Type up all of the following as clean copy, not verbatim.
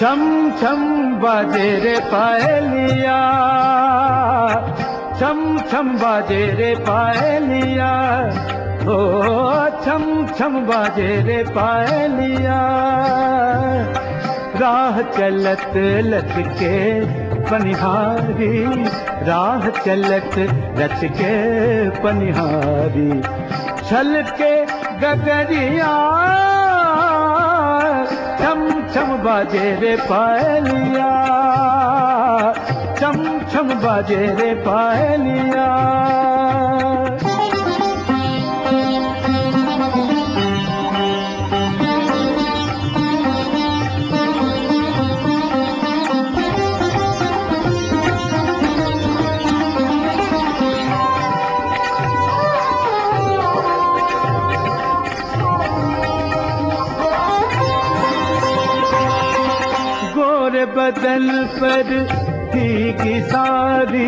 छम छम बाजे रे पायलिया, छम छम बाजे रे पायलिया, ओ छम छम बाजे रे पायलिया। राह चलत लचके पनिहारी, राह चलत लचके पनिहारी, छलके गगरिया, छम छम बाजे रे पायलिया, छम छम बाजे रे पायलिया। गोरे बदन पर भीगी सारी,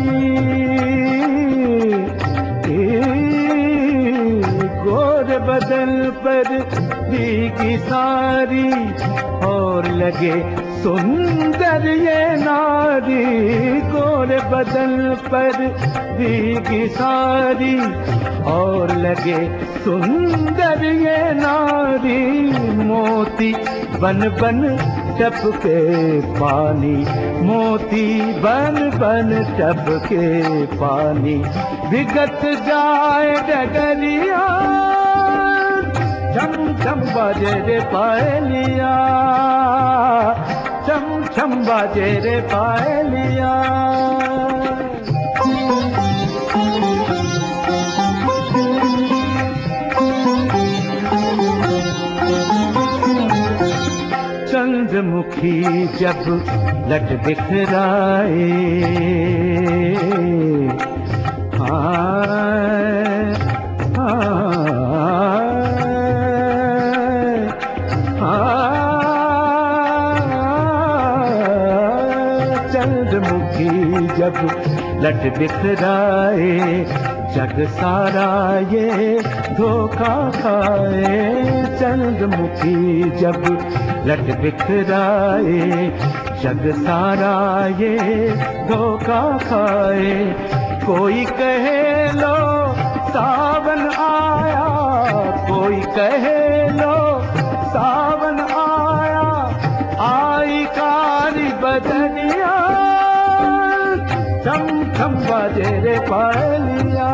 गोरे बदन पर भीगी सारी, और लगे सुंदर ये नारी। गोरे बदन पर भीगी सारी, और लगे सुंदर ये नारी। मोती बन बन टपके पानी, मोती बन बन टपके पानी, विगत जाए डगरिया, छम छम बाजे रे पायलिया, छम छम बाजे रे पायलिया। चंद्रमुखी जब लट बिखराए, चंद्रमुखी जब लट बिखराए, जग सारा ये धोखा खाए। चंद्रमुखी जब लट बिखराए, जग सारा ये धोखा खाए। कोई कहे लो सावन आया, कोई कहे लो सावन आया, आई कारी बदनिया, छम छम बाजे रे पायलिया,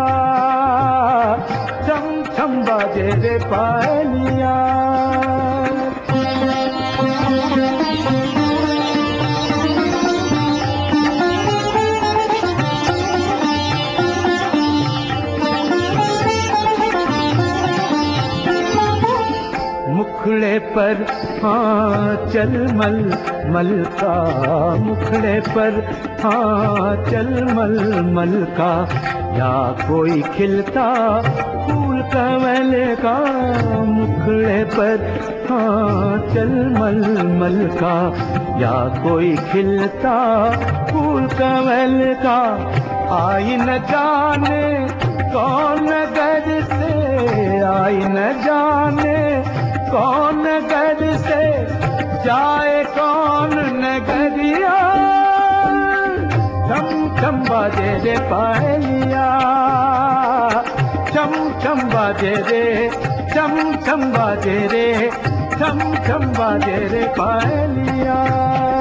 छम छम बाजे रे पायलिया। मुखड़े पर चल मल मल का, मुखड़े पर चल मल मल का, या कोई खिलता फूल कमल का। मुखड़े पर चल मल मल का, या कोई खिलता फूल कमल का। आई न जाने कौन नगर से, आई न जाने कौन नगर से, जाए कौन नगरिया, छम छम बाजे रे पायलिया, छम छम बाजे रे, छम छम बाजे रे, छम छम बाजे रे पायलिया।